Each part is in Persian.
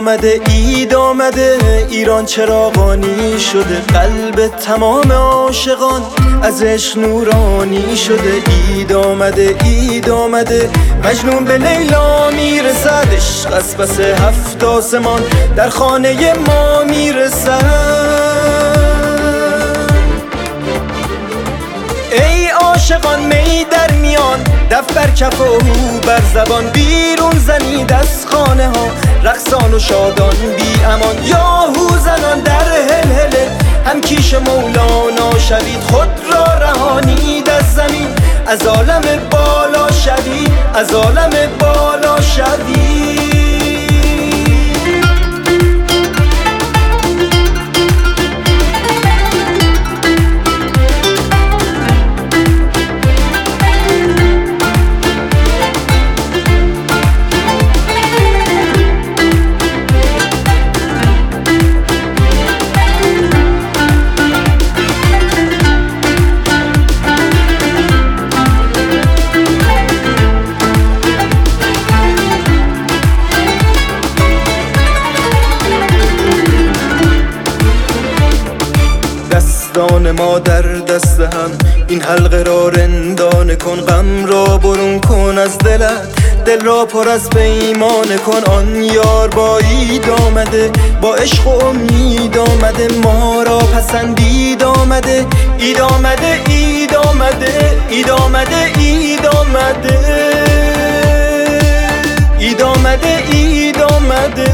اید آمده ایران چراغانی شده، قلب تمام عاشقان از عشق نورانی شده. اید آمده مجنون به لیلا میرسد، عشق از پس 7 آسمان در خانه ما میرسد. ای عاشقان می در میان، دف بر کف و هو بر زبان، بیرون زنید از خانه ها رقصان و شادان بی امان. یاهو زنان در هلهله هم کیش مولانا شوید، خود را رهانید از زمین از عالم بالا شوید، از عالم بالا شوید. دستان ما در دست هم، این حلقه را رندانه کن، غم را برون کن از دلت، دل را پر از پیمانه کن. آن یار با اید آمده، با عشق و امید آمده، ما را پسندید آمده. اید آمده اید آمده اید آمده اید آمده اید آمده اید آمده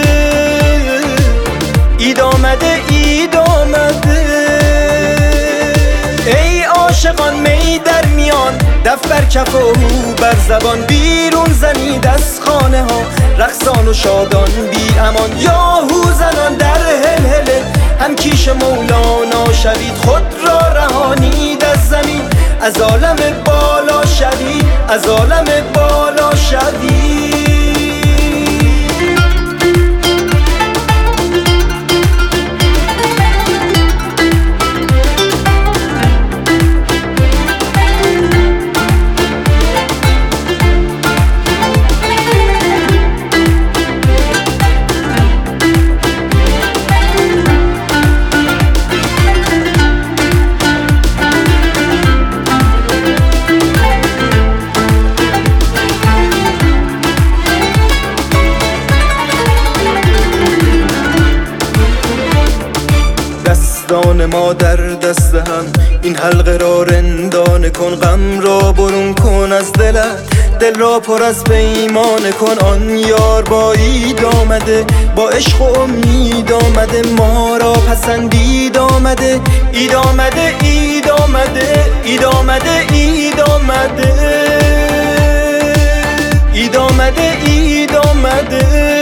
اید آمده اید آمده. ای عاشقان می در میان، دف بر کف و هو بر زبان، بیرون زنید از خانه ها رقصان و شادان بی امان. یاهو زنان در هلهله هم کیش مولانا شوید، خود را رهانید از زمین از عالم بالا شوید، از عالم بالا شوید. دستان ما در دست هم، این حلقه را رندانه کن، غم را برون کن از دلت، دل را پر از پیمانه کن. آن یار با اید آمده، با عشق و امید آمده، ما را پسندید آمده. اید آمده اید آمده اید آمده اید آمده اید آمده اید آمده